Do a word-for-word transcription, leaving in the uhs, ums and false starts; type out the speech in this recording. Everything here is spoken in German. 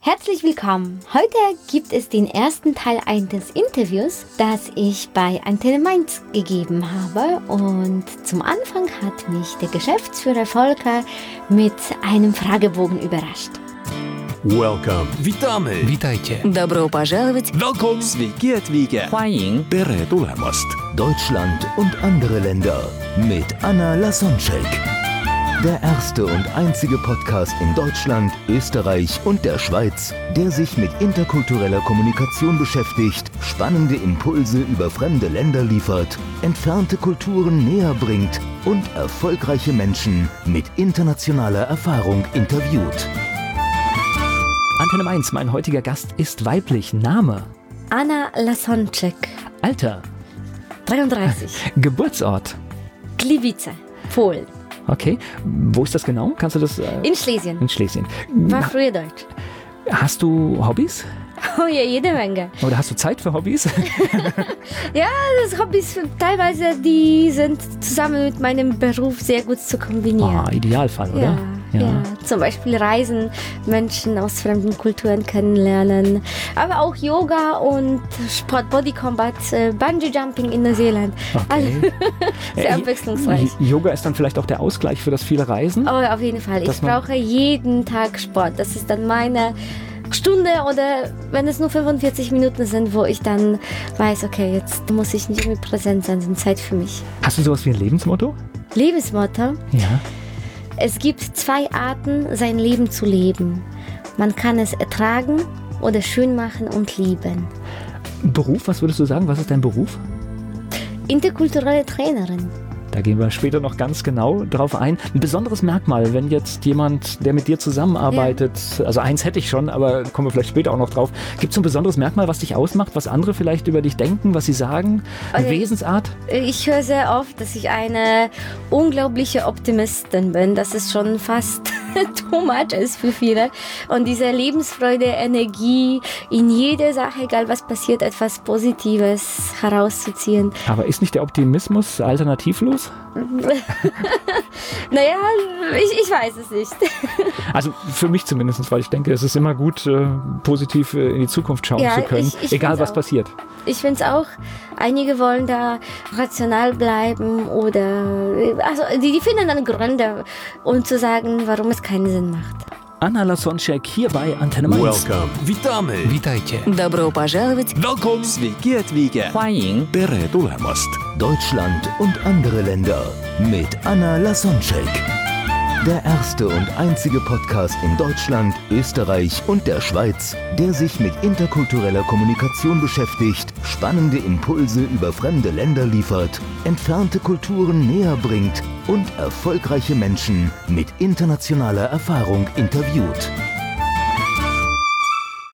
Herzlich willkommen. Heute gibt es den ersten Teil eines Interviews, das ich bei Antenne Mainz gegeben habe. Und zum Anfang hat mich der Geschäftsführer Volker mit einem Fragebogen überrascht. Welcome. Witamy. Witajcie. Добро пожаловать. Welcome. Sviket Vike. 欢迎 Tere tulemast. Deutschland und andere Länder mit Anna Lasonczek. Der erste und einzige Podcast in Deutschland, Österreich und der Schweiz, der sich mit interkultureller Kommunikation beschäftigt, spannende Impulse über fremde Länder liefert, entfernte Kulturen näher bringt und erfolgreiche Menschen mit internationaler Erfahrung interviewt. Antenne Mainz, mein heutiger Gast ist weiblich. Name? Anna Lasonczek. Alter? dreiunddreißig. Geburtsort? Gliwice, Polen. Okay. Wo ist das genau? Kannst du das? Äh, In Schlesien. in Schlesien. War früher Deutsch. Hast du Hobbys? Oh ja, jede Menge. Oder hast du Zeit für Hobbys? Ja, das Hobbys teilweise, die sind zusammen mit meinem Beruf sehr gut zu kombinieren. Ah, Idealfall, oder? Ja, ja. ja, zum Beispiel Reisen, Menschen aus fremden Kulturen kennenlernen, aber auch Yoga und Sport, Body Combat, äh, Bungee Jumping in Neuseeland. Okay. Sehr Äh, abwechslungsreich. Yoga ist dann vielleicht auch der Ausgleich für das viele Reisen? Oh, auf jeden Fall. Dass Ich man- brauche jeden Tag Sport. Das ist dann meine Stunde oder wenn es nur fünfundvierzig Minuten sind, wo ich dann weiß, okay, jetzt muss ich nicht irgendwie präsent sein, es ist Zeit für mich. Hast du sowas wie ein Lebensmotto? Lebensmotto. Ja. Es gibt zwei Arten, sein Leben zu leben. Man kann es ertragen oder schön machen und lieben. Beruf, was würdest du sagen? Was ist dein Beruf? Interkulturelle Trainerin. Da gehen wir später noch ganz genau drauf ein. Ein besonderes Merkmal, wenn jetzt jemand, der mit dir zusammenarbeitet, also eins hätte ich schon, aber kommen wir vielleicht später auch noch drauf. Gibt es ein besonderes Merkmal, was dich ausmacht, was andere vielleicht über dich denken, was sie sagen? Eine Okay. Wesensart? Ich höre sehr oft, dass ich eine unglaubliche Optimistin bin. Das ist schon fast too much ist für viele. Und diese Lebensfreude, Energie, in jeder Sache, egal was passiert, etwas Positives herauszuziehen. Aber ist nicht der Optimismus alternativlos? Naja, ich, ich weiß es nicht. Also für mich zumindest, weil ich denke, es ist immer gut, äh, positiv äh, in die Zukunft schauen Ja, zu können, ich- ich egal find's was auch. passiert. Ich finde es auch, einige wollen da rational bleiben oder, also die, die finden dann Gründe, um zu sagen, warum es keinen Sinn macht. Anna Lasonczek hier bei Antenne Mainz. Welcome. Witamy. Witajcie. Добро пожаловать. Welcome. Sviket Vike. 欢迎 Tere tulemast. Deutschland und andere Länder mit Anna Lasonczek. Der erste und einzige Podcast in Deutschland, Österreich und der Schweiz, der sich mit interkultureller Kommunikation beschäftigt, spannende Impulse über fremde Länder liefert, entfernte Kulturen näher bringt und erfolgreiche Menschen mit internationaler Erfahrung interviewt.